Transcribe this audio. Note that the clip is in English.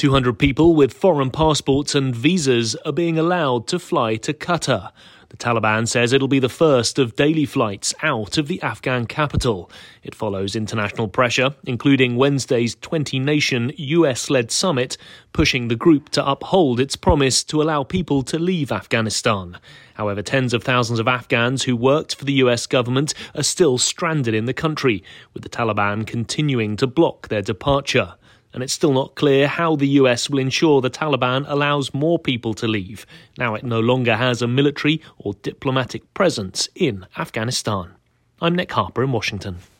200 people with foreign passports and visas are being allowed to fly to Qatar. The Taliban says it'll be the first of daily flights out of the Afghan capital. It follows international pressure, including Wednesday's 20-nation US-led summit, pushing the group to uphold its promise to allow people to leave Afghanistan. However, tens of thousands of Afghans who worked for the US government are still stranded in the country, with the Taliban continuing to block their departure. And it's still not clear how the US will ensure the Taliban allows more people to leave, now it no longer has a military or diplomatic presence in Afghanistan. I'm Nick Harper in Washington.